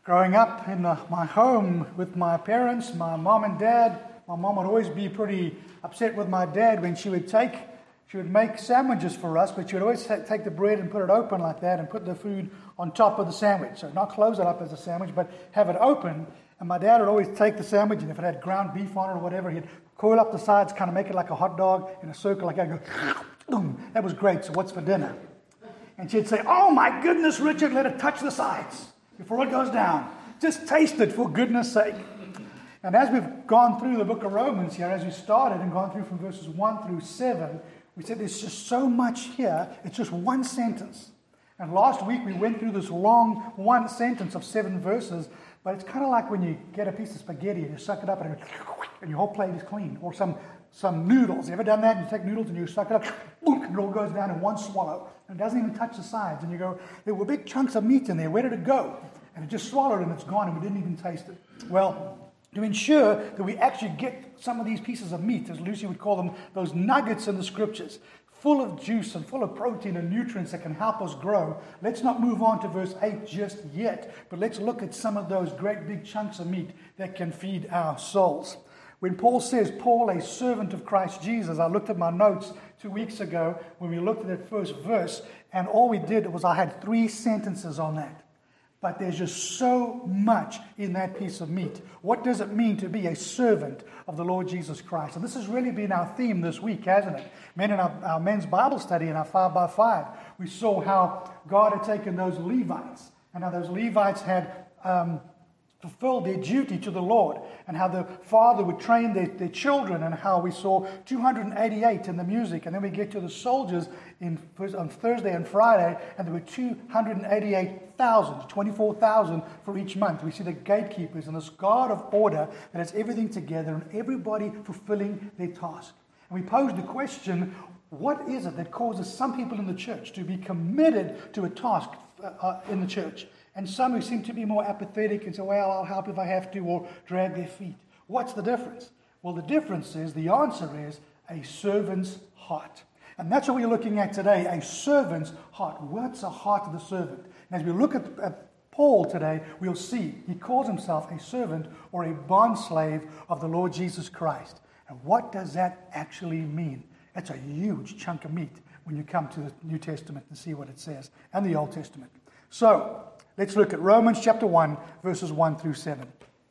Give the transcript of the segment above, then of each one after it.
Growing up in my home with my parents, my mom and dad, my mom would always be pretty upset with my dad when she would make sandwiches for us, but she would always take the bread and put it open like that and put the food on top of the sandwich. So not close it up as a sandwich, but have it open. And my dad would always take the sandwich, and if it had ground beef on it or whatever, he'd coil up the sides, kind of make it like a hot dog in a circle like that, and go, boom, that was great, so what's for dinner? And she'd say, oh my goodness, Richard, let it touch the sides before it goes down. Just taste it for goodness sake. And as we've gone through the book of Romans here, as we started and gone through from verses 1 through 7, we said there's just so much here. It's just one sentence. And last week we went through this long one sentence of 7 verses, but it's kind of like when you get a piece of spaghetti and you suck it up and your whole plate is clean. Or some noodles. You ever done that? You take noodles and you suck it up, boom, and it all goes down in one swallow. And it doesn't even touch the sides. And you go, there were big chunks of meat in there. Where did it go? And it just swallowed and it's gone and we didn't even taste it. Well, to ensure that we actually get some of these pieces of meat, as Lucy would call them, those nuggets in the scriptures, full of juice and full of protein and nutrients that can help us grow, let's not move on to verse 8 just yet, but let's look at some of those great big chunks of meat that can feed our souls. When Paul says, Paul, a servant of Christ Jesus, I looked at my notes 2 weeks ago when we looked at that first verse, and all we did was I had 3 sentences on that. But there's just so much in that piece of meat. What does it mean to be a servant of the Lord Jesus Christ? And this has really been our theme this week, hasn't it? Men, in our men's Bible study in our 5x5, we saw how God had taken those Levites, and how those Levites had fulfilled their duty to the Lord, and how the father would train their children, and how we saw 288 in the music, and then we get to the soldiers on Thursday and Friday, and there were 288,000, 24,000 for each month. We see the gatekeepers and this guard of order that has everything together and everybody fulfilling their task. And we posed the question, what is it that causes some people in the church to be committed to a task in the church? And some who seem to be more apathetic and say, well, I'll help if I have to, or drag their feet. What's the difference? Well, the difference is, the answer is, a servant's heart. And that's what we're looking at today, a servant's heart. What's the heart of the servant? And as we look at Paul today, we'll see he calls himself a servant or a bondslave of the Lord Jesus Christ. And what does that actually mean? That's a huge chunk of meat when you come to the New Testament and see what it says, and the Old Testament. So, let's look at Romans chapter 1, verses 1 through 7.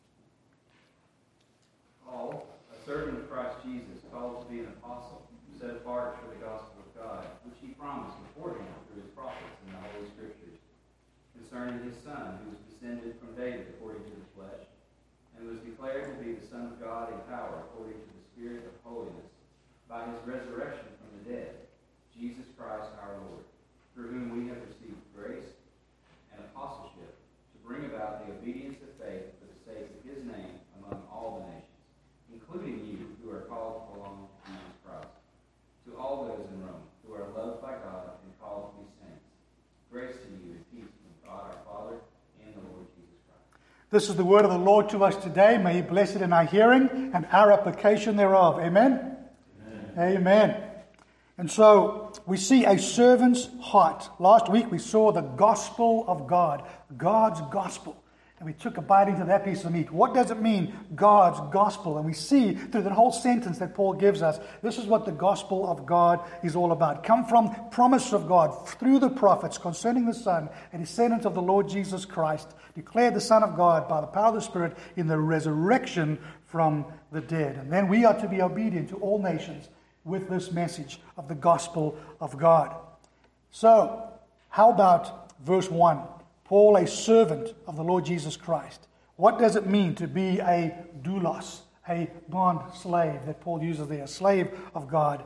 Paul, a servant of Christ Jesus, called to be an apostle, set apart for the gospel of God, which he promised beforehand through his prophets in the Holy Scriptures, concerning his Son, who was descended from David according to the flesh, and was declared to be the Son of God in power according to the Spirit of holiness, by his resurrection from the dead, Jesus Christ our Lord, through whom we have received grace and apostleship to bring about the obedience of faith for the sake of his name among all the nations, including you who are called to belong to Jesus Christ. To all those in Rome who are loved by God and called to be saints, grace to you and peace from God our Father and the Lord Jesus Christ. This is the word of the Lord to us today. May he bless it in our hearing and our application thereof. Amen? Amen. Amen. And so we see a servant's heart. Last week we saw the gospel of God, God's gospel. And we took a bite into that piece of meat. What does it mean, God's gospel? And we see through that whole sentence that Paul gives us, this is what the gospel of God is all about. Come from promise of God through the prophets concerning the Son, a descendant of the Lord Jesus Christ, declared the Son of God by the power of the Spirit in the resurrection from the dead. And then we are to be obedient to all nations with this message of the gospel of God. So, how about verse 1? Paul, a servant of the Lord Jesus Christ. What does it mean to be a doulos, a bond slave that Paul uses there, a slave of God?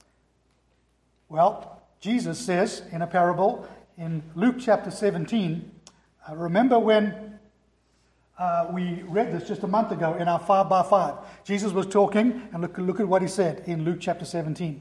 Well, Jesus says in a parable in Luke chapter 17, remember when we read this just a month ago in our 5x5. Jesus was talking, and look at what he said in Luke chapter 17.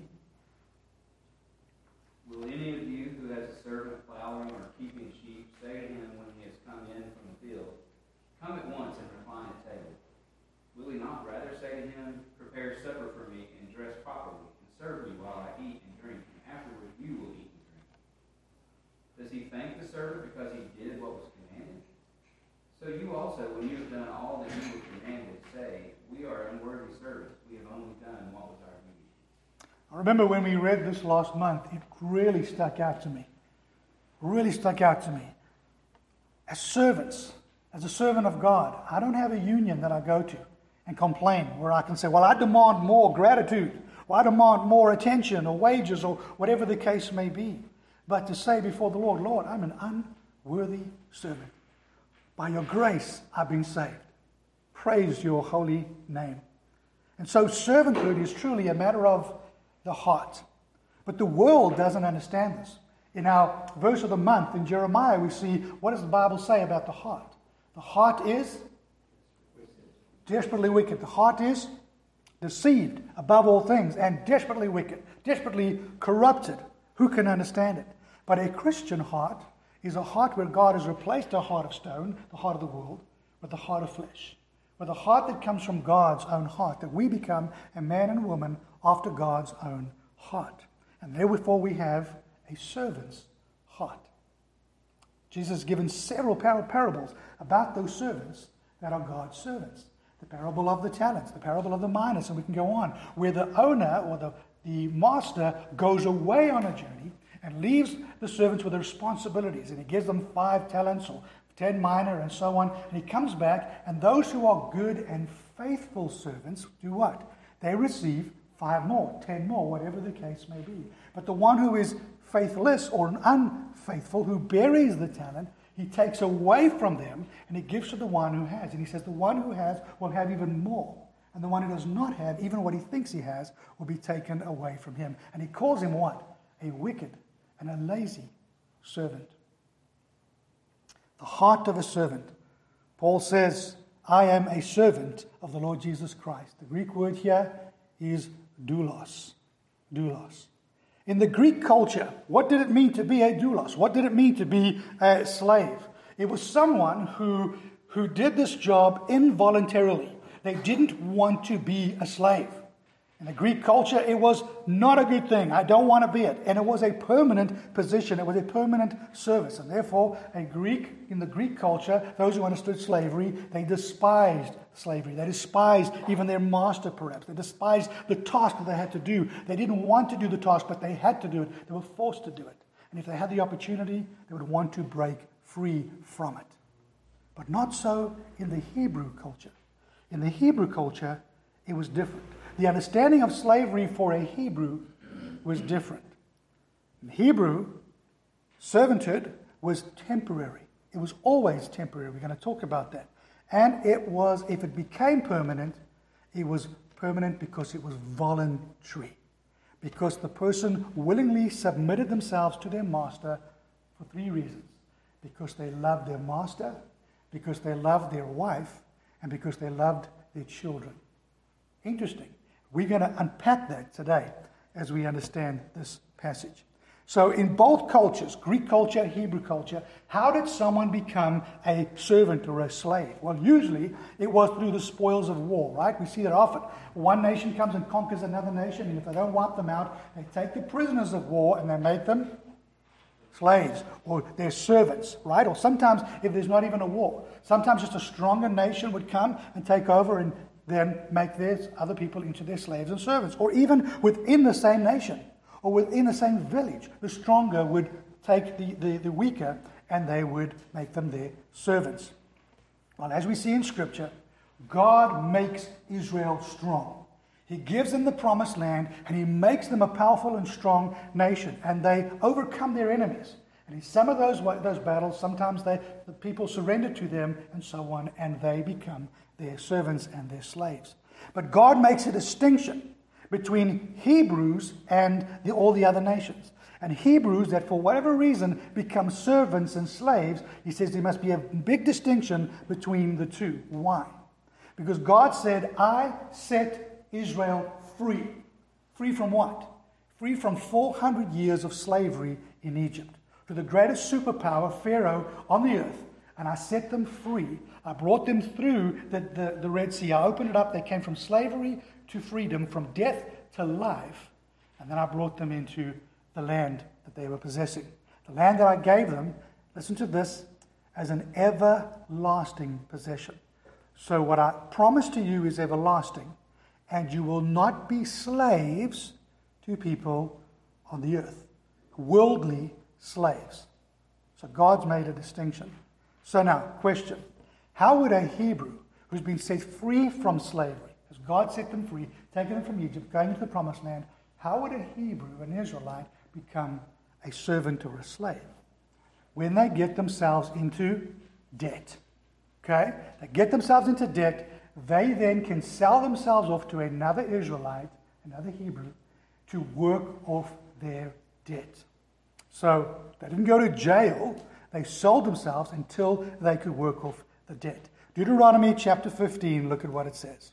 Will any of you who has a servant plowing or keeping sheep say to him when he has come in from the field, come at once and recline at table? Will he not rather say to him, prepare supper for me and dress properly, and serve me while I eat and drink, and afterward you will eat and drink? Does he thank the servant because he did what was commanded? So you also, when you have done all that you were commanded, say, we are unworthy servants. We have only done what was our duty. I remember when we read this last month, it really stuck out to me. Really stuck out to me. As servants, as a servant of God, I don't have a union that I go to and complain where I can say, well, I demand more gratitude, or I demand more attention or wages or whatever the case may be. But to say before the Lord, Lord, I'm an unworthy servant. By your grace, I've been saved. Praise your holy name. And so servanthood is truly a matter of the heart. But the world doesn't understand this. In our verse of the month in Jeremiah, we see, what does the Bible say about the heart? The heart is desperately wicked. The heart is deceived above all things and desperately wicked, desperately corrupted. Who can understand it? But a Christian heart is a heart where God has replaced a heart of stone, the heart of the world, with the heart of flesh. With a heart that comes from God's own heart, that we become a man and woman after God's own heart. And therefore we have a servant's heart. Jesus has given several parables about those servants that are God's servants. The parable of the talents, the parable of the minas, and we can go on, where the owner or the master goes away on a journey and leaves the servants with the responsibilities, and he gives them 5 talents or 10 mina and so on, and he comes back, and those who are good and faithful servants do what? They receive 5 more, 10 more, whatever the case may be. But the one who is faithless or unfaithful, who buries the talent, he takes away from them and he gives to the one who has. And he says the one who has will have even more. And the one who does not have, even what he thinks he has, will be taken away from him. And he calls him what? A wicked and a lazy servant. The heart of a servant. Paul says, I am a servant of the Lord Jesus Christ. The Greek word here is doulos. Doulos. In the Greek culture, what did it mean to be a doulos? What did it mean to be a slave? It was someone who did this job involuntarily. They didn't want to be a slave. In the Greek culture, it was not a good thing. I don't want to be it. And it was a permanent position. It was a permanent service. And therefore, in the Greek culture, those who understood slavery, they despised slavery. They despised even their master, perhaps. They despised the task that they had to do. They didn't want to do the task, but they had to do it. They were forced to do it. And if they had the opportunity, they would want to break free from it. But not so in the Hebrew culture. In the Hebrew culture, it was different. The understanding of slavery for a Hebrew was different. In Hebrew, servanthood was temporary. It was always temporary. We're going to talk about that. And it was, if it became permanent, it was permanent because it was voluntary. Because the person willingly submitted themselves to their master for 3 reasons. Because they loved their master, because they loved their wife, and because they loved their children. Interesting. We're going to unpack that today as we understand this passage. So in both cultures, Greek culture, Hebrew culture, how did someone become a servant or a slave? Well, usually it was through the spoils of war, right? We see that often. One nation comes and conquers another nation, and if they don't wipe them out, they take the prisoners of war and they make them slaves or their servants, right? Or sometimes, if there's not even a war, sometimes just a stronger nation would come and take over and then make their other people into their slaves and servants. Or even within the same nation or within the same village, the stronger would take the weaker and they would make them their servants. Well, as we see in Scripture, God makes Israel strong. He gives them the promised land and he makes them a powerful and strong nation. And they overcome their enemies. And in some of those battles, sometimes the people surrender to them and so on, and they become their servants and their slaves. But God makes a distinction between Hebrews and all the other nations. And Hebrews that for whatever reason become servants and slaves, he says there must be a big distinction between the two. Why? Because God said, I set Israel free. Free from what? Free from 400 years of slavery in Egypt. To the greatest superpower, Pharaoh, on the earth. And I set them free. I brought them through the Red Sea. I opened it up. They came from slavery to freedom, from death to life. And then I brought them into the land that they were possessing. The land that I gave them, listen to this, as an everlasting possession. So what I promise to you is everlasting, and you will not be slaves to people on the earth, worldly slaves. So God's made a distinction. So now, question. How would a Hebrew who's been set free from slavery, as God set them free, taking them from Egypt, going into the promised land, how would a Hebrew, an Israelite, become a servant or a slave? When they get themselves into debt. Okay? They get themselves into debt, they then can sell themselves off to another Israelite, another Hebrew, to work off their debt. So they didn't go to jail, they sold themselves until they could work off the debt. Deuteronomy chapter 15, look at what it says.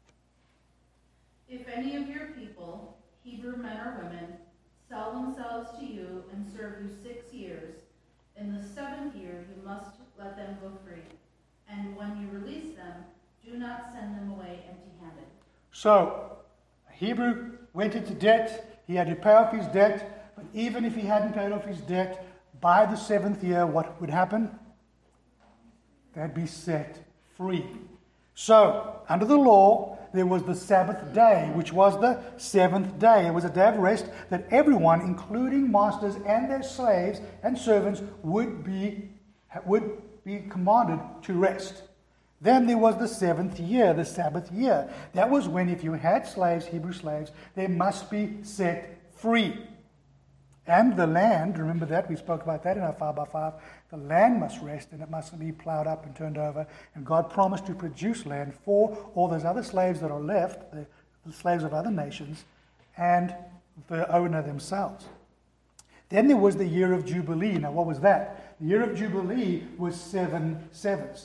If any of your people, Hebrew men or women, sell themselves to you and serve you 6 years, in the 7th year you must let them go free. And when you release them, do not send them away empty-handed. So, a Hebrew went into debt, he had to pay off his debt, but even if he hadn't paid off his debt, by the 7th year, what would happen? They'd be set free. So, under the law, there was the Sabbath day, which was the 7th day. It was a day of rest that everyone, including masters and their slaves and servants, would be commanded to rest. Then there was the 7th year, the Sabbath year. That was when, if you had slaves, Hebrew slaves, they must be set free. And the land, remember that, we spoke about that in our 5x5, the land must rest and it must be plowed up and turned over. And God promised to produce land for all those other slaves that are left, the slaves of other nations, and the owner themselves. Then there was the year of Jubilee. Now what was that? The year of Jubilee was 7 sevens.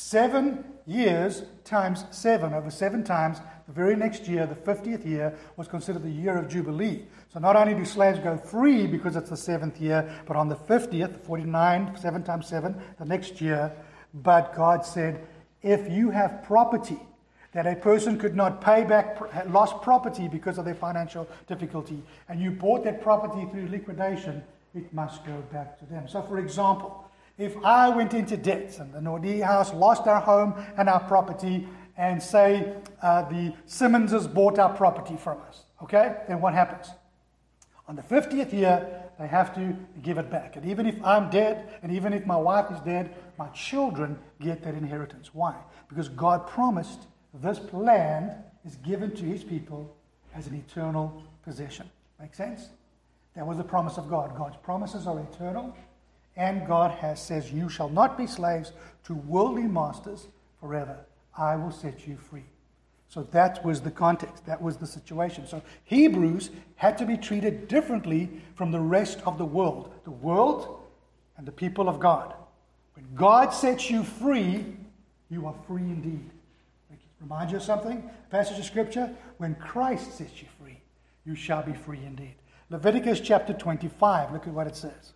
7 years times 7, over 7 times, the very next year, the 50th year, was considered the year of Jubilee. So not only do slaves go free because it's the 7th year, but on the 50th, 49, 7 times 7, the next year, but God said, if you have property that a person could not pay back, lost property because of their financial difficulty, and you bought that property through liquidation, it must go back to them. So for example, if I went into debt and the Nordie house lost our home and our property, and say the Simmonses bought our property from us, okay? Then what happens? On the 50th year, they have to give it back. And even if I'm dead, and even if my wife is dead, my children get that inheritance. Why? Because God promised this land is given to his people as an eternal possession. Make sense? That was the promise of God. God's promises are eternal, and God says, you shall not be slaves to worldly masters forever. I will set you free. So that was the context. That was the situation. So Hebrews had to be treated differently from the rest of the world. The world and the people of God. When God sets you free, you are free indeed. Remind you of something? A passage of Scripture. When Christ sets you free, you shall be free indeed. Leviticus chapter 25. Look at what it says.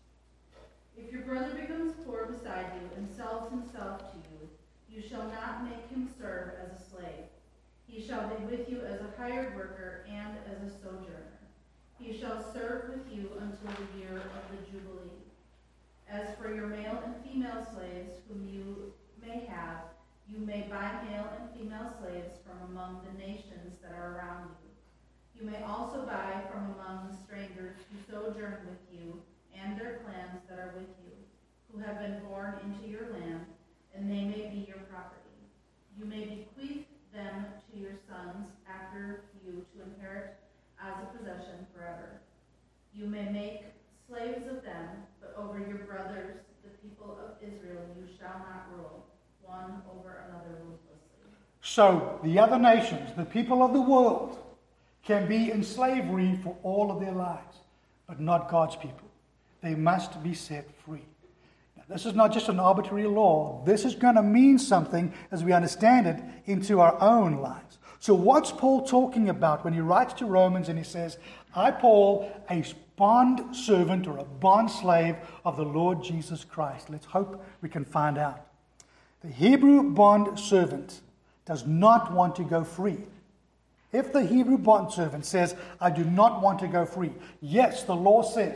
If your brother becomes poor beside you and sells himself to you, you shall not make him serve as a slave. He shall be with you as a hired worker and as a sojourner. He shall serve with you until the year of the Jubilee. As for your male and female slaves whom you may have, you may buy male and female slaves from among the nations that are around you. You may also buy from among the strangers who sojourn with you and their clans that are with you, who have been born into your land, and they may be your property. You may bequeath them to your sons after you to inherit as a possession forever. You may make slaves of them, but over your brothers, the people of Israel, you shall not rule, one over another ruthlessly. So the other nations, the people of the world, can be in slavery for all of their lives, but not God's people. They must be set free. This is not just an arbitrary law. This is going to mean something, as we understand it, into our own lives. So what's Paul talking about when he writes to Romans and he says, I, Paul, a bond servant or a bond slave of the Lord Jesus Christ? Let's hope we can find out. The Hebrew bond servant does not want to go free. If the Hebrew bond servant says, I do not want to go free, yes, the law says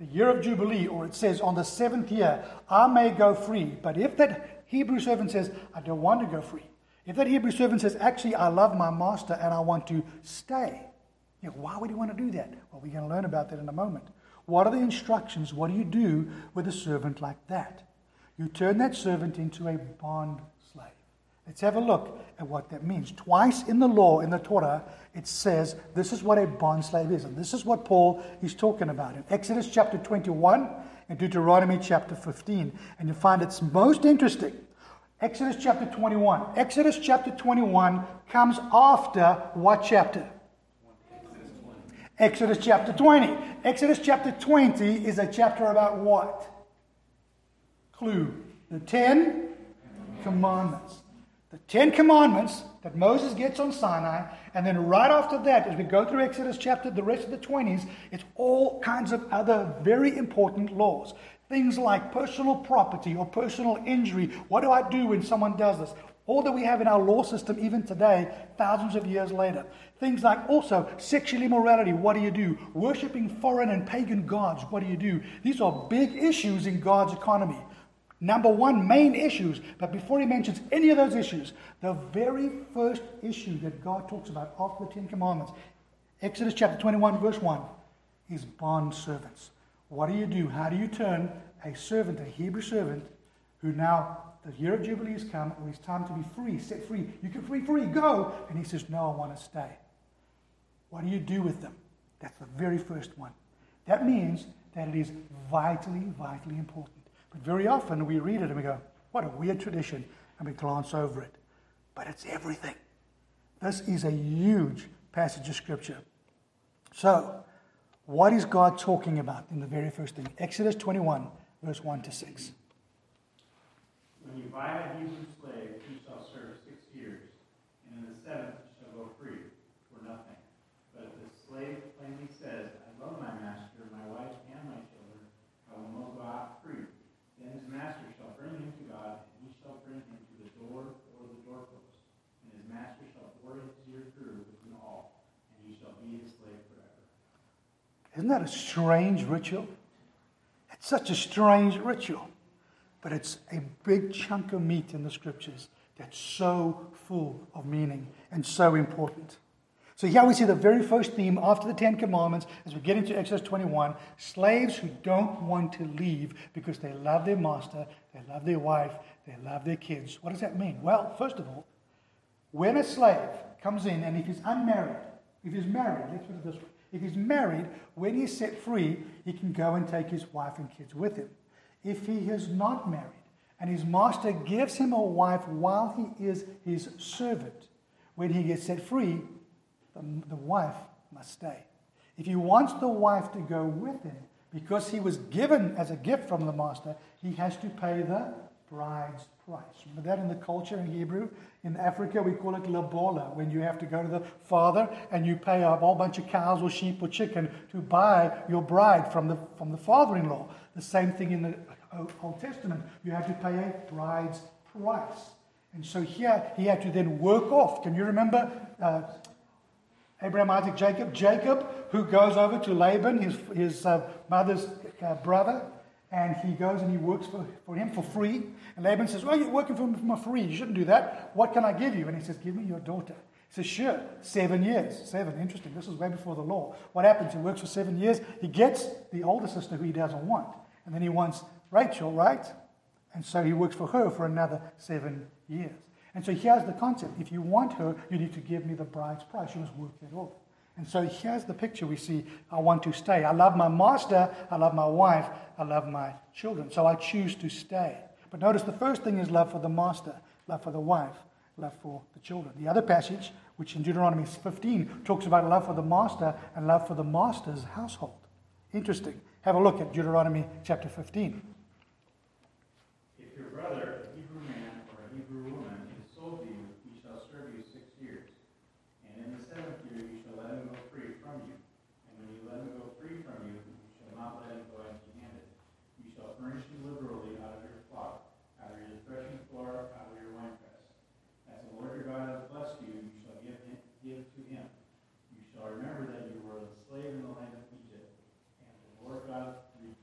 the year of Jubilee, or it says on the 7th year, I may go free. But if that Hebrew servant says, I don't want to go free. If that Hebrew servant says, actually, I love my master and I want to stay. Why would he want to do that? Well, we're going to learn about that in a moment. What are the instructions? What do you do with a servant like that? You turn that servant into a bond slave. Let's have a look at what that means. Twice in the law, in the Torah, it says this is what a bond slave is. And this is what Paul is talking about in Exodus chapter 21 and Deuteronomy chapter 15. And you find it's most interesting. Exodus chapter 21. Exodus chapter 21 comes after what chapter? Exodus chapter 20. Exodus chapter 20 is a chapter about what? Clue. The 10 Commandments. The 10 Commandments that Moses gets on Sinai, and then right after that, as we go through Exodus chapter, the rest of the 20s, it's all kinds of other very important laws. Things like personal property or personal injury. What do I do when someone does this? All that we have in our law system even today, thousands of years later. Things like also sexual immorality. What do you do? Worshipping foreign and pagan gods. What do you do? These are big issues in God's economy. Number one, main issues. But before he mentions any of those issues, the very first issue that God talks about after the 10 Commandments, Exodus chapter 21, verse 1, is bond servants. What do you do? How do you turn a servant, a Hebrew servant, who now the year of Jubilee has come, or it's time to be free, set free. You can be free, go. And he says, no, I want to stay. What do you do with them? That's the very first one. That means that it is vitally, vitally important. But very often we read it and we go, what a weird tradition, and we glance over it. But it's everything. This is a huge passage of Scripture. So, what is God talking about in the very first thing? Exodus 21, verse 1 to 6. When you buy a Hebrew slave, he shall serve 6 years, and in the 7th he shall go free for nothing. But if the slave plainly says, I love my master, my wife, and my children, I will not go out free. Then his master shall bring him to God, and he shall bring him to the door or the doorpost. And his master shall bore his ear through with an awl, and he shall be his slave forever. Isn't that a strange ritual? It's such a strange ritual. But it's a big chunk of meat in the Scriptures that's so full of meaning and so important. So here we see the very first theme after the 10 Commandments as we get into Exodus 21. Slaves who don't want to leave because they love their master, they love their wife, they love their kids. What does that mean? Well, first of all, when a slave comes in and if he's unmarried, if he's married, let's put it this way. If he's married, when he's set free, he can go and take his wife and kids with him. If he is not married and his master gives him a wife while he is his servant, when he gets set free, the wife must stay. If he wants the wife to go with him, because he was given as a gift from the master, he has to pay the bride's price. Remember that in the culture in Hebrew? In Africa, we call it labola, when you have to go to the father and you pay a whole bunch of cows or sheep or chicken to buy your bride from the father-in-law. The same thing in the Old Testament. You have to pay a bride's price. And so here, he had to then work off. Can you remember Abraham, Isaac, Jacob? Jacob, who goes over to Laban, his mother's brother, and he goes and he works for him for free. And Laban says, well, you're working for free. You shouldn't do that. What can I give you? And he says, give me your daughter. He says, sure, 7 years. 7, interesting. This is way before the law. What happens? He works for 7 years. He gets the older sister who he doesn't want. And then he wants Rachel, right? And so he works for her for another 7 years. And so here's the concept. If you want her, you need to give me the bride's price. You must work that off. And so here's the picture we see. I want to stay. I love my master. I love my wife. I love my children. So I choose to stay. But notice the first thing is love for the master, love for the wife, love for the children. The other passage, which in Deuteronomy 15, talks about love for the master and love for the master's household. Interesting. Have a look at Deuteronomy chapter 15. If your brother, a Hebrew man or a Hebrew woman, is sold to you, he shall serve you 6 years. And in the 7th year you shall let him go free from you. And when you let him go free from you, you shall not let him go empty-handed. You shall furnish him liberally out of your flock, out of your threshing floor, out of your winepress. As the Lord your God has blessed you, you shall give to him. You shall remember that you were a slave in the land of Egypt, and the Lord God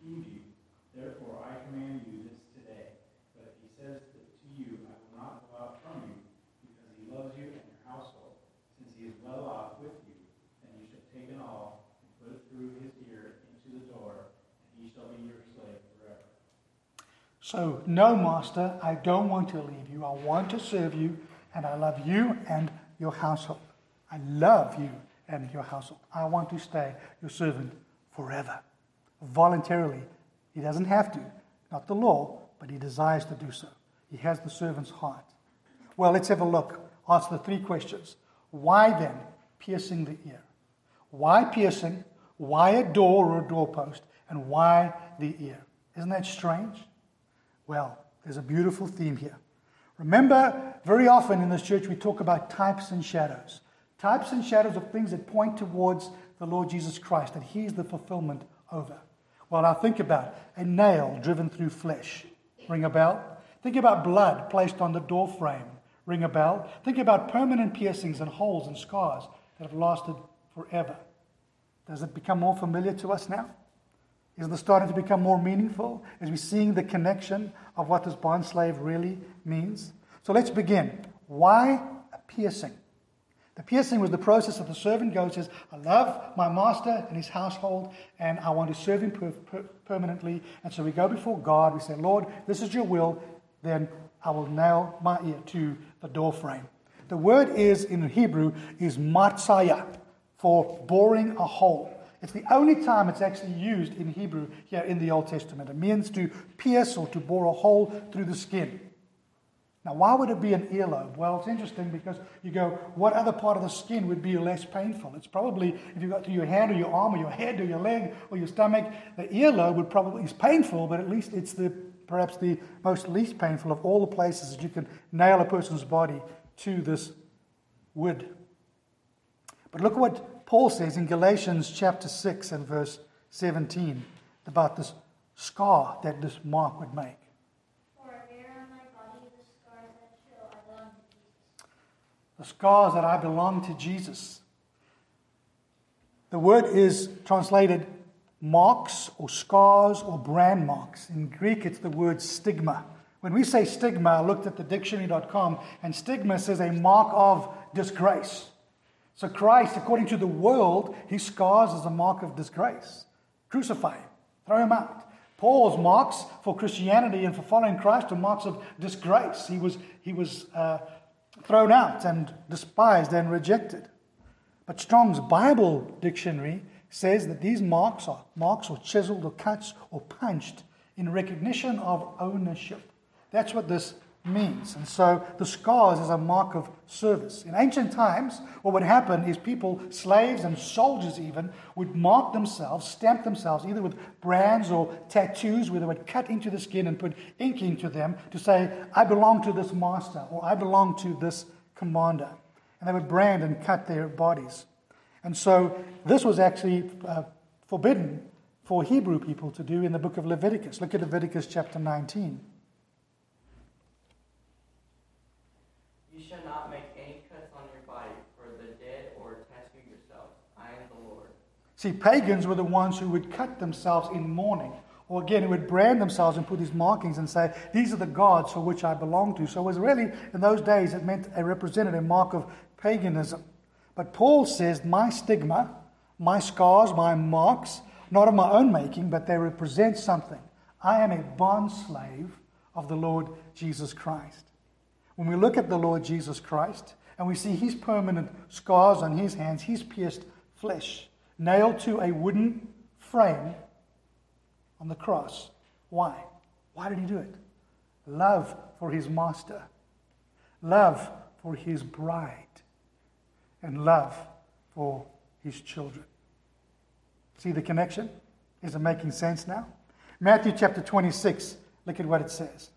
So, no, Master, I don't want to leave you. I want to serve you, and I love you and your household. I love you and your household. I want to stay your servant forever. Voluntarily. He doesn't have to. Not the law, but he desires to do so. He has the servant's heart. Well, let's have a look. Answer the three questions. Why then piercing the ear? Why piercing? Why a door or a doorpost? And why the ear? Isn't that strange? Well, there's a beautiful theme here. Remember, very often in this church we talk about types and shadows. Types and shadows of things that point towards the Lord Jesus Christ, that He's the fulfillment over. Well, now think about a nail driven through flesh. Ring a bell? Think about blood placed on the door frame. Ring a bell? Think about permanent piercings and holes and scars that have lasted forever. Does it become more familiar to us now? Is it starting to become more meaningful as we're seeing the connection of what this bondslave really means? So let's begin. Why a piercing? The piercing was the process that the servant goes, says, I love my master and his household, and I want to serve him permanently. And so we go before God, we say, Lord, this is your will, then I will nail my ear to the door frame. The word is, in Hebrew, is matzaya, for boring a hole. It's the only time it's actually used in Hebrew here in the Old Testament. It means to pierce or to bore a hole through the skin. Now, why would it be an earlobe? Well, it's interesting because you go, what other part of the skin would be less painful? It's probably, if you got to your hand or your arm or your head or your leg or your stomach, the earlobe would probably is painful, but at least it's perhaps the most least painful of all the places that you can nail a person's body to this wood. But look what Paul says in Galatians chapter 6 and verse 17 about this scar that this mark would make. For I bear on my body the scars that show I belong to Jesus. The scars that I belong to Jesus. The word is translated marks or scars or brand marks. In Greek, it's the word stigma. When we say stigma, I looked at the dictionary.com, and stigma says a mark of disgrace. So Christ, according to the world, his scars is a mark of disgrace. Crucify him. Throw him out. Paul's marks for Christianity and for following Christ are marks of disgrace. He was thrown out and despised and rejected. But Strong's Bible Dictionary says that these marks are marks or chiseled or cuts or punched in recognition of ownership. That's what this means. And so the scars is a mark of service. In ancient times, what would happen is people, slaves and soldiers even, would mark themselves, stamp themselves, either with brands or tattoos where they would cut into the skin and put ink into them to say, I belong to this master, or I belong to this commander. And they would brand and cut their bodies. And so this was actually forbidden for Hebrew people to do in the book of Leviticus. Look at Leviticus chapter 19. You shall not make any cuts on your body for the dead or tattoo yourself. I am the Lord. See, pagans were the ones who would cut themselves in mourning. Or again, who would brand themselves and put these markings and say, these are the gods for which I belong to. So it was really, in those days, it meant a representative mark of paganism. But Paul says, my stigma, my scars, my marks, not of my own making, but they represent something. I am a bond slave of the Lord Jesus Christ. When we look at the Lord Jesus Christ and we see his permanent scars on his hands, his pierced flesh, nailed to a wooden frame on the cross. Why? Why did he do it? Love for his master, love for his bride, and love for his children. See the connection? Is it making sense now? Matthew chapter 26, look at what it says.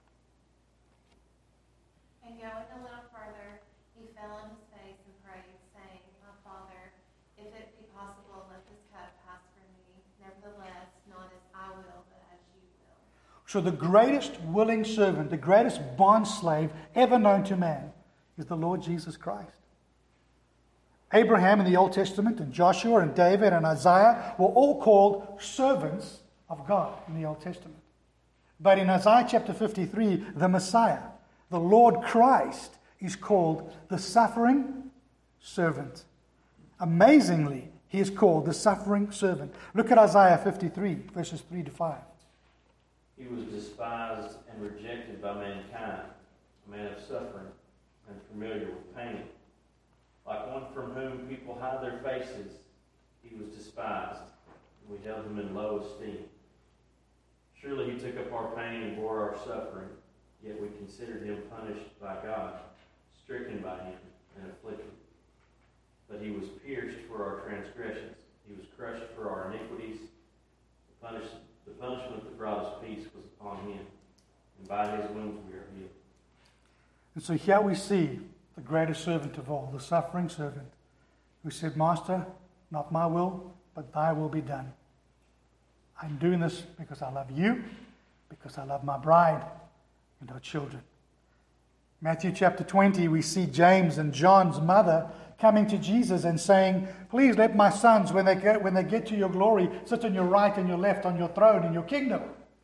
And going a little further, he fell on his face and prayed, saying, My Father, if it be possible, let this cup pass from me. Nevertheless, not as I will, but as you will. So the greatest willing servant, the greatest bond slave ever known to man is the Lord Jesus Christ. Abraham in the Old Testament, and Joshua and David and Isaiah were all called servants of God in the Old Testament. But in Isaiah chapter 53, the Messiah, the Lord Christ, is called the suffering servant. Amazingly, he is called the suffering servant. Look at Isaiah 53, verses 3 to 5. He was despised and rejected by mankind, a man of suffering and familiar with pain. Like one from whom people hide their faces, he was despised, and we held him in low esteem. Surely he took up our pain and bore our suffering, yet we considered him punished by God, stricken by him, and afflicted. But he was pierced for our transgressions. He was crushed for our iniquities. The punishment that brought us peace was upon him, and by his wounds we are healed. And so here we see the greatest servant of all, the suffering servant, who said, Master, not my will, but thy will be done. I'm doing this because I love you, because I love my bride and our children. Matthew chapter 20, we see James and John's mother coming to Jesus and saying, please let my sons, when they get to your glory, sit on your right and your left on your throne in your kingdom.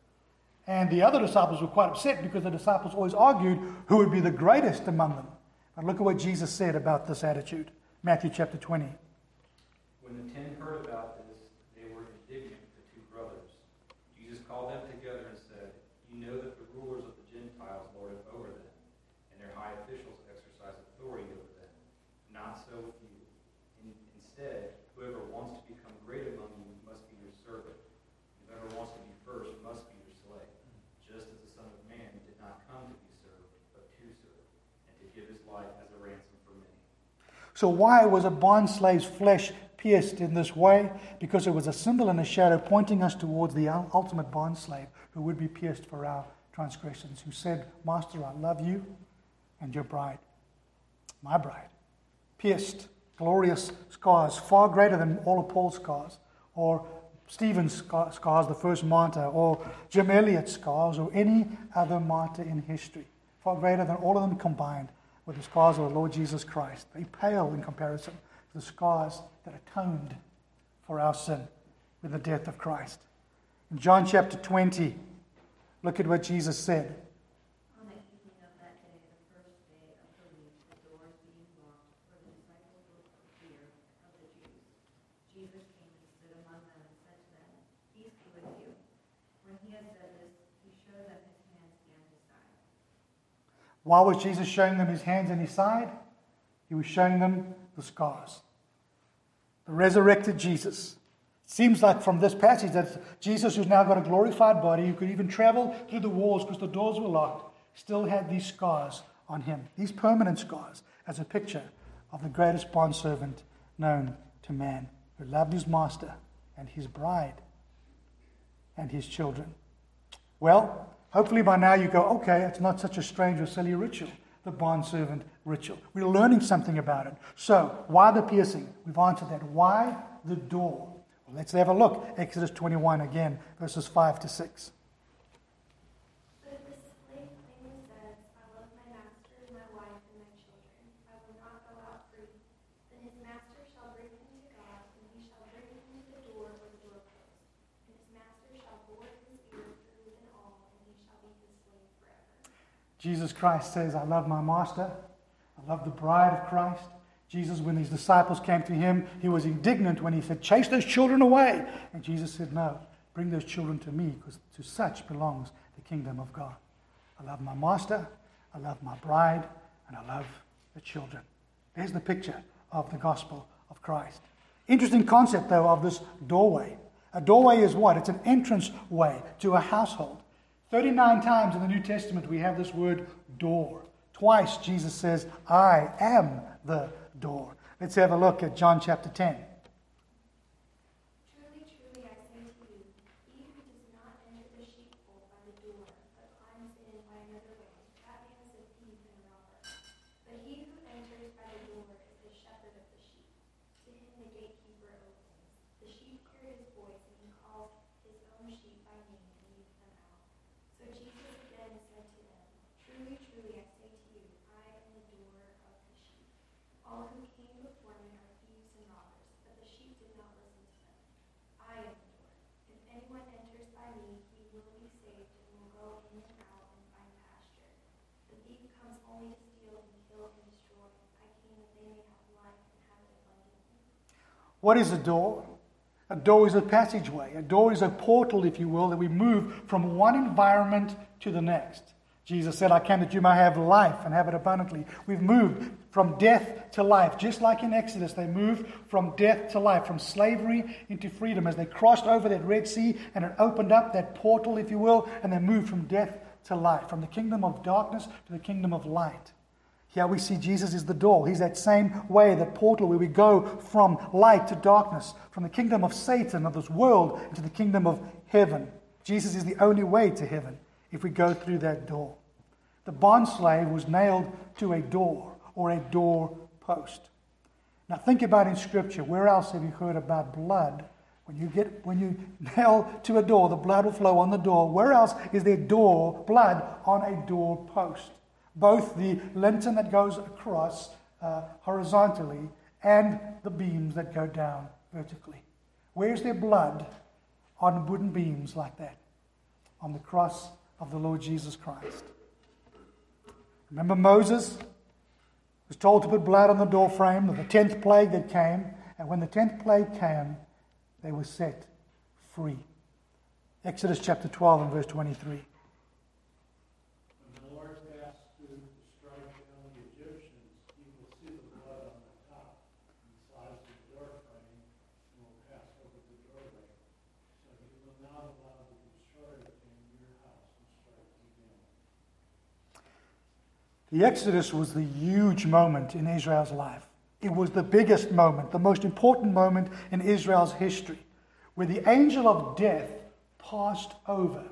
And the other disciples were quite upset because the disciples always argued who would be the greatest among them. But look at what Jesus said about this attitude. Matthew chapter 20. When the 10 heard about this, they were indignant at the two brothers. Jesus called them together and said, you know that the rulers of the Gentiles lord it over them, and their high officials exercise authority over them. Not so with you. Instead, whoever wants to become great among you must be your servant. Whoever wants to be first must be your slave. Just as the Son of Man did not come to be served, but to serve, and to give his life as a ransom for many. So why was a bondslave's flesh pierced in this way? Because it was a symbol and a shadow pointing us towards the ultimate bondslave who would be pierced for our transgressions, who said, Master, I love you and your bride, my bride. Pierced, glorious scars, far greater than all of Paul's scars, or Stephen's scars, the first martyr, or Jim Elliot's scars, or any other martyr in history. Far greater than all of them combined with the scars of the Lord Jesus Christ. They pale in comparison to the scars that atoned for our sin with the death of Christ. In John chapter 20, look at what Jesus said. On the evening of that day, the first day of the week, the doors being locked, for the disciples were for fear of the Jews. Jesus came and stood among them and said to them, Peace be with you. When he had said this, he showed them his hands and his side. Why was Jesus showing them his hands and his side? He was showing them the scars. The resurrected Jesus. It seems like from this passage that Jesus, who's now got a glorified body, who could even travel through the walls because the doors were locked, still had these scars on him, these permanent scars, as a picture of the greatest bondservant known to man, who loved his master and his bride and his children. Well, hopefully by now you go, okay, it's not such a strange or silly ritual, the bondservant ritual. We're learning something about it. So, why the piercing? We've answered that. Why the door? Well, let's have a look. Exodus 21 again, verses 5 to 6. But if the slave plainly says, I love my master, my wife, and my children, I will not go out free, then his master shall bring him to God, and he shall bring him to the door or the doorpost. And his master shall bore his ear through and all, and he shall be his slave forever. Jesus Christ says, I love my master. I love the bride of Christ. Jesus, when his disciples came to him, he was indignant when he said, chase those children away. And Jesus said, no, bring those children to me, because to such belongs the kingdom of God. I love my master, I love my bride, and I love the children. There's the picture of the gospel of Christ. Interesting concept, though, of this doorway. A doorway is what? It's an entrance way to a household. 39 times in the New Testament we have this word door. Twice Jesus says, I am the door. Let's have a look at John chapter 10. Truly, truly, I say to you, he who does not enter the sheepfold by the door, but climbs in by another way, that man is a thief and a robber. But he who enters by the door is the shepherd of the sheep. To him the gatekeeper opens. The sheep hear his voice, and he calls his own sheep by name and leads them out. So Jesus again said to them, Truly, truly, I say to you, I am the door of the sheep. All who came before me are thieves and robbers, but the sheep did not listen to them. I am the door. If anyone enters by me, he will be saved and will go in and out and find pasture. The thief comes only to steal and kill and destroy. I came that they may have life and have it abundantly. What is a door? A A door is a passageway. A door is a portal, if you will, that we move from one environment to the next. Jesus said, I came that you may have life and have it abundantly. We've moved from death to life. Just like in Exodus, they moved from death to life, from slavery into freedom as they crossed over that Red Sea and it opened up that portal, if you will, and they moved from death to life, from the kingdom of darkness to the kingdom of light. Here we see Jesus is the door. He's that same way, that portal where we go from light to darkness, from the kingdom of Satan, of this world, into the kingdom of heaven. Jesus is the only way to heaven if we go through that door. The bondslave was nailed to a door or a door post. Now think about in Scripture, where else have you heard about blood? When you nail to a door, the blood will flow on the door. Where else is there blood on a door post? Both the lintel that goes across horizontally and the beams that go down vertically. Where's there blood on wooden beams like that? On the cross of the Lord Jesus Christ. Remember Moses was told to put blood on the door frame of the 10th plague that came, and when the 10th plague came, they were set free. Exodus chapter 12 and verse 23. The Exodus was the huge moment in Israel's life. It was the biggest moment, the most important moment in Israel's history, where the angel of death passed over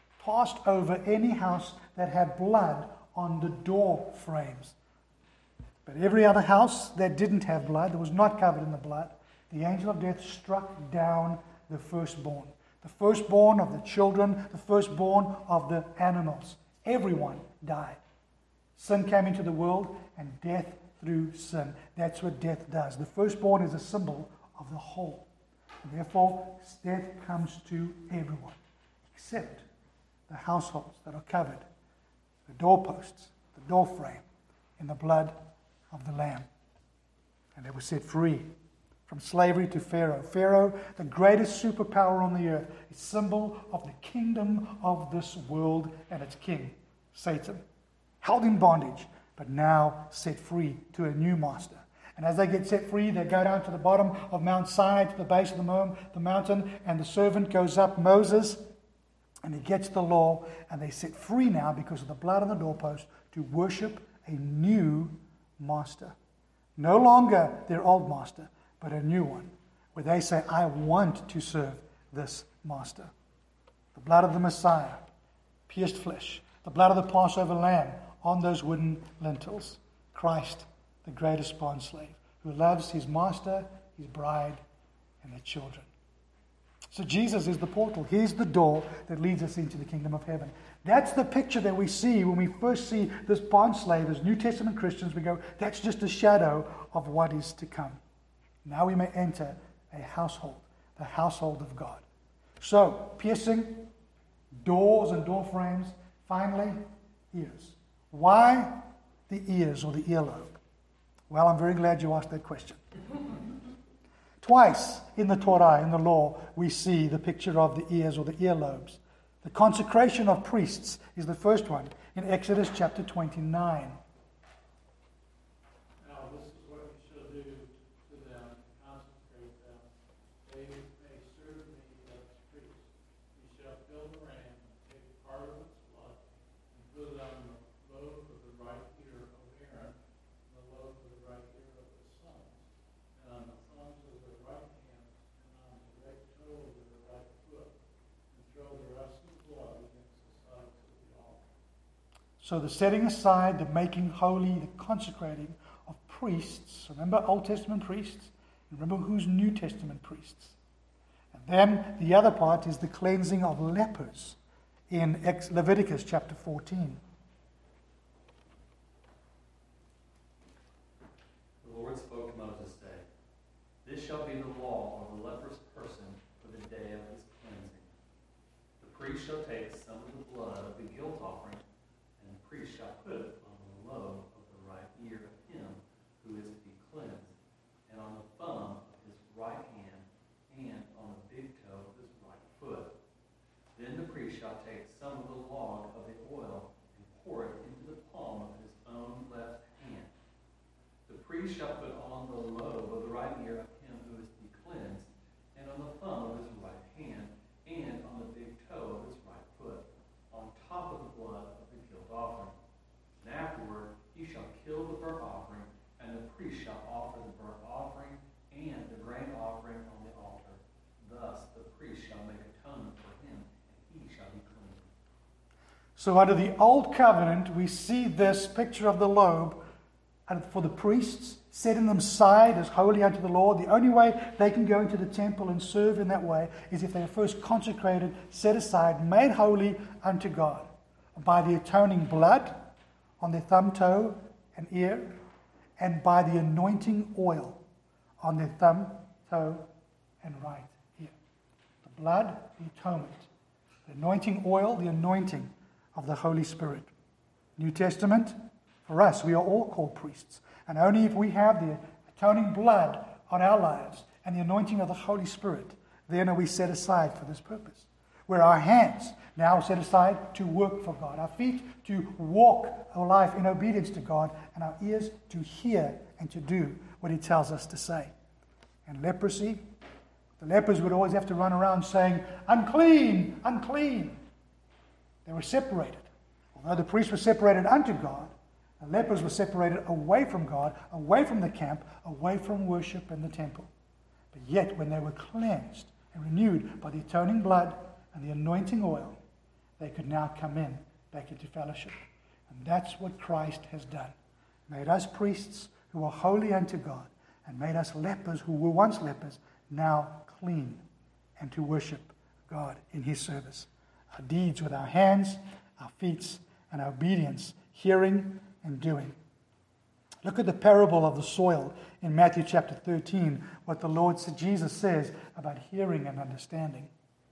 any house that had blood on the door frames. But every other house that didn't have blood, that was not covered in the blood, the angel of death struck down the firstborn. The firstborn of the children, the firstborn of the animals. Everyone died. Sin came into the world and death through sin. That's what death does. The firstborn is a symbol of the whole. And therefore, death comes to everyone, except the households that are covered, the doorposts, the door frame, in the blood of the Lamb. And they were set free from slavery to Pharaoh. Pharaoh, the greatest superpower on the earth, a symbol of the kingdom of this world and its king, Satan. Held in bondage, but now set free to a new master. And as they get set free, they go down to the bottom of Mount Sinai, to the base of the mountain, and the servant goes up, Moses, and he gets the law, and they set free now because of the blood on the doorpost to worship a new master. No longer their old master, but a new one, where they say, I want to serve this master. The blood of the Messiah, pierced flesh, the blood of the Passover lamb on those wooden lintels. Christ, the greatest bondslave, who loves his master, his bride, and their children. So Jesus is the portal. He's the door that leads us into the kingdom of heaven. That's the picture that we see when we first see this bondslave as New Testament Christians. We go, that's just a shadow of what is to come. Now we may enter a household, the household of God. So, piercing, doors and door frames, finally, ears. Why the ears or the earlobe? Well, I'm very glad you asked that question. Twice in the Torah, in the law, we see the picture of the ears or the earlobes. The consecration of priests is the first one in Exodus chapter 29. Now, this is what you shall do to them, consecrate them. They may serve me as priests. You shall kill the ram, take part of its blood, and put it on the lobe of the right ear of Aaron, and the lobe of the right ear of his sons, and on the thumbs of their right hand, and on the right toe of their right foot, and throw the rest of the blood against the sides of the altar. So the setting aside, the making holy, the consecrating of priests. Remember Old Testament priests? Remember who's New Testament priests? And then the other part is the cleansing of lepers in Leviticus chapter 14. The Lord spoke to Moses, saying, This shall be the law of the leprous person for the day of his cleansing. The priest shall take some of the blood of the guilt offering, and the priest shall put it on the lobe of the right ear of him who is to be cleansed, and on the thumb of his right hand, and on the priest shall put on the lobe of the right ear of him who is to be cleansed, and on the thumb of his right hand, and on the big toe of his right foot, on top of the blood of the guilt offering. And afterward he shall kill the burnt offering, and the priest shall offer the burnt offering and the grain offering on the altar. Thus the priest shall make atonement for him, and he shall be clean. So under the old covenant, we see this picture of the lobe, and for the priests, setting them aside as holy unto the Lord. The only way they can go into the temple and serve in that way is if they are first consecrated, set aside, made holy unto God by the atoning blood on their thumb, toe, and ear, and by the anointing oil on their thumb, toe, and right ear. The blood, the atonement. The anointing oil, the anointing of the Holy Spirit. New Testament, for us, we are all called priests. And only if we have the atoning blood on our lives and the anointing of the Holy Spirit, then are we set aside for this purpose. Where our hands now are set aside to work for God, our feet to walk our life in obedience to God, and our ears to hear and to do what He tells us to say. And leprosy, the lepers would always have to run around saying, unclean, unclean. They were separated. Although the priests were separated unto God, the lepers were separated away from God, away from the camp, away from worship in the temple. But yet, when they were cleansed and renewed by the atoning blood and the anointing oil, they could now come in back into fellowship. And that's what Christ has done. Made us priests who are holy unto God, and made us lepers who were once lepers, now clean, and to worship God in His service. Our deeds with our hands, our feet, and our obedience, hearing and doing. Look at the parable of the soil in Matthew chapter 13, what the Lord Jesus says about hearing and understanding.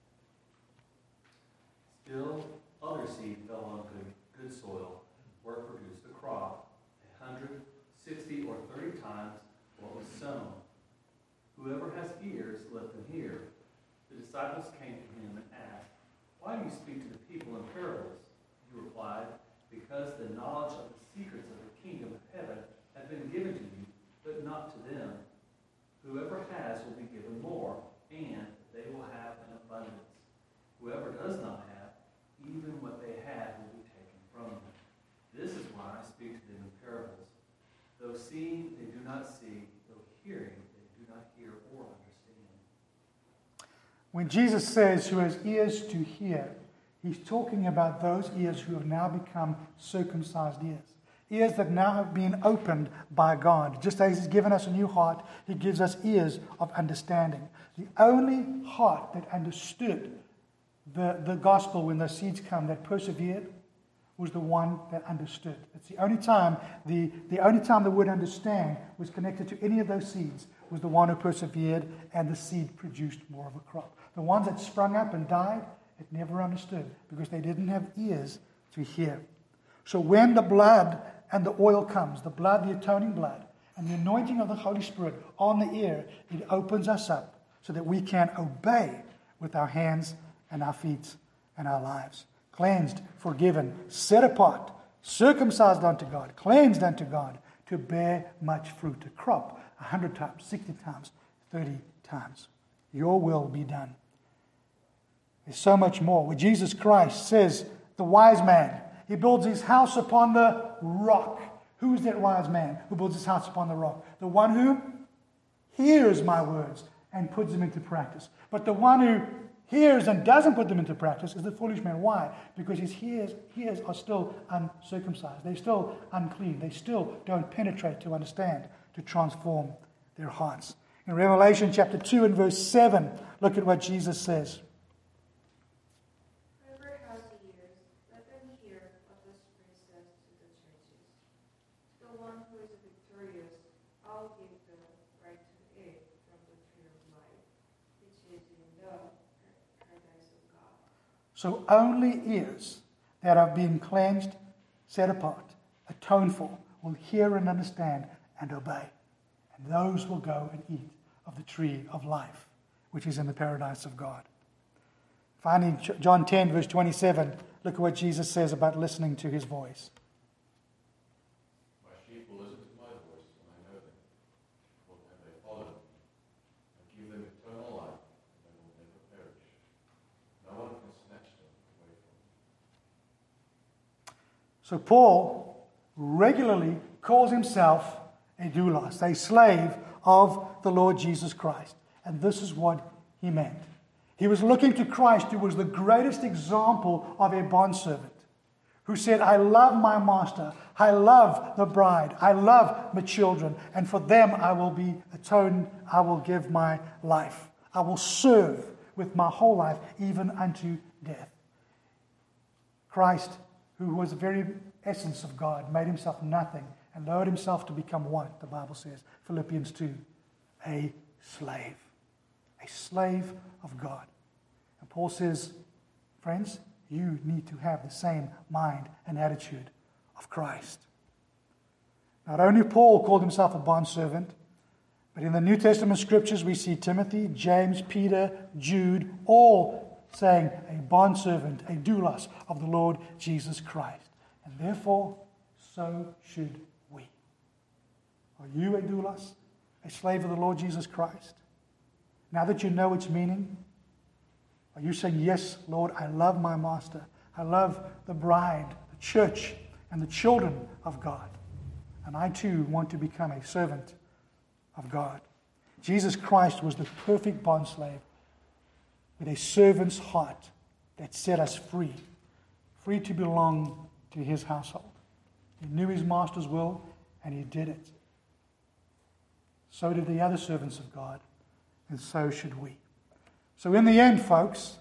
Still other seed fell on good soil, where it produced a crop, 100, 60, or 30 times what was sown. Whoever has ears, let them hear. The disciples came to him and asked, "Why do you speak to the people in parables?" He replied, "Because the knowledge of the secrets of the kingdom of heaven have been given to you, but not to them. Whoever has will be given more, and they will have an abundance. Whoever does not have, even what they have will be taken from them. This is why I speak to them in parables. Though seeing, they do not see. Though hearing, they do not hear or understand." When Jesus says, "Who has ears to hear," He's talking about those ears who have now become circumcised ears. Ears that now have been opened by God. Just as He's given us a new heart, He gives us ears of understanding. The only heart that understood the gospel when those seeds come, that persevered, was the one that understood. It's the only time the word understand was connected to any of those seeds was the one who persevered, and the seed produced more of a crop. The ones that sprung up and died, it never understood because they didn't have ears to hear. So when the blood and the oil comes, the blood, the atoning blood, and the anointing of the Holy Spirit on the ear, it opens us up so that we can obey with our hands and our feet and our lives. Cleansed, forgiven, set apart, circumcised unto God, cleansed unto God, to bear much fruit, a crop 100 times, 60 times, 30 times. Your will be done. There's so much more. Where Jesus Christ says, the wise man, he builds his house upon the rock. Who is that wise man who builds his house upon the rock? The one who hears my words and puts them into practice. But the one who hears and doesn't put them into practice is the foolish man. Why? Because his ears are still uncircumcised. They're still unclean. They still don't penetrate to understand, to transform their hearts. In Revelation chapter 2 and verse 7, look at what Jesus says. Whoever has ears, let them hear what the Spirit says to the churches. To the one who is victorious, I'll give the right to eat from the tree of life, which is in the paradise of God. So only ears that have been cleansed, set apart, atoned for, will hear and understand and obey. And those will go and eat of the tree of life, which is in the paradise of God. Finally, John 10, verse 27, look at what Jesus says about listening to his voice. My sheep will listen to my voice, and I know them, So Paul regularly calls himself a doulos, a slave of the Lord Jesus Christ. And this is what he meant. He was looking to Christ, who was the greatest example of a bondservant, who said, I love my master, I love the bride, I love my children, and for them I will be atoned, I will give my life. I will serve with my whole life, even unto death. Christ, who was the very essence of God, made himself nothing and lowered himself to become what? The Bible says, Philippians 2, a slave of God. And Paul says, friends, you need to have the same mind and attitude of Christ. Not only Paul called himself a bondservant, but in the New Testament scriptures we see Timothy, James, Peter, Jude, all saying a bondservant, a doulos of the Lord Jesus Christ. And therefore, so should we. Are you a doulos, a slave of the Lord Jesus Christ? Now that you know its meaning, are you saying, yes, Lord, I love my master. I love the bride, the church, and the children of God. And I too want to become a servant of God. Jesus Christ was the perfect bondslave with a servant's heart that set us free to belong to his household. He knew his master's will, and he did it. So did the other servants of God, and so should we. So in the end, folks,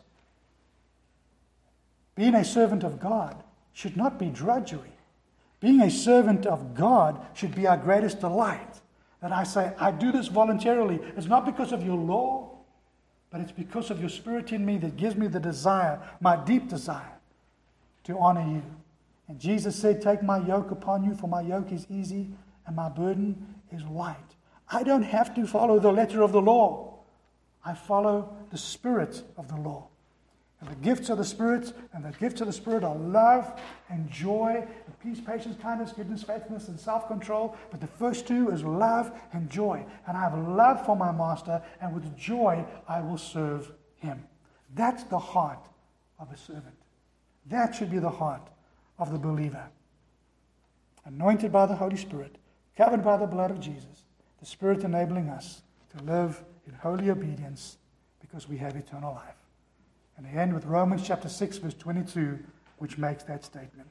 being a servant of God should not be drudgery. Being a servant of God should be our greatest delight. That I say, I do this voluntarily. It's not because of your law, but it's because of your spirit in me that gives me the desire, my deep desire, to honor you. And Jesus said, take my yoke upon you, for my yoke is easy and my burden is light. I don't have to follow the letter of the law. I follow the spirit of the law. And the gifts of the Spirit, are love and joy, and peace, patience, kindness, goodness, faithfulness, and self-control. But the first two is love and joy. And I have love for my master, and with joy I will serve him. That's the heart of a servant. That should be the heart of the believer. Anointed by the Holy Spirit, covered by the blood of Jesus, the Spirit enabling us to live in holy obedience because we have eternal life. And I end with Romans chapter 6, verse 22, which makes that statement.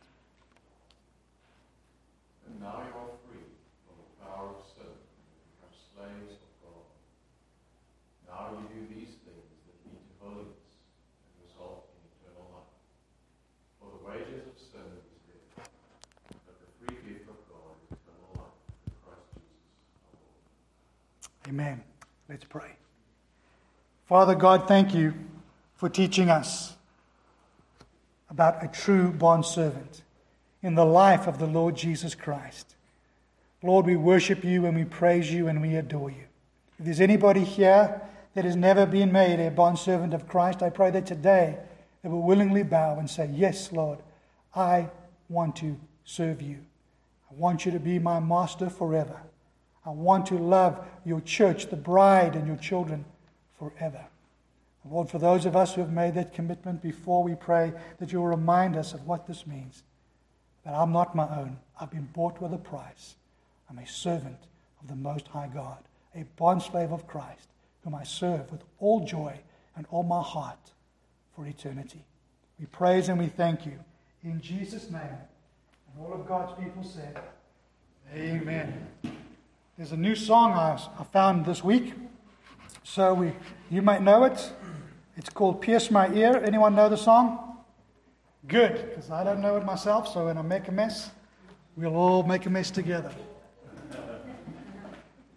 And now you are free from the power of sin and become slaves of God. Now you do these things that lead to holiness and result in eternal life. For the wages of sin is death, but the free gift of God is eternal life through Christ Jesus our Lord. Amen. Let's pray. Father God, thank you for teaching us about a true bondservant in the life of the Lord Jesus Christ. Lord, we worship you and we praise you and we adore you. If there's anybody here that has never been made a bondservant of Christ, I pray that today they will willingly bow and say, yes, Lord, I want to serve you. I want you to be my master forever. I want to love your church, the bride, and your children forever. Lord, for those of us who have made that commitment before, we pray that you'll remind us of what this means. That I'm not my own. I've been bought with a price. I'm a servant of the Most High God, a bondslave of Christ, whom I serve with all joy and all my heart for eternity. We praise and we thank you. In Jesus' name. And all of God's people said, amen. There's a new song I found this week. So you might know it. It's called Pierce My Ear. Anyone know the song? Good, because I don't know it myself, so when I make a mess, we'll all make a mess together.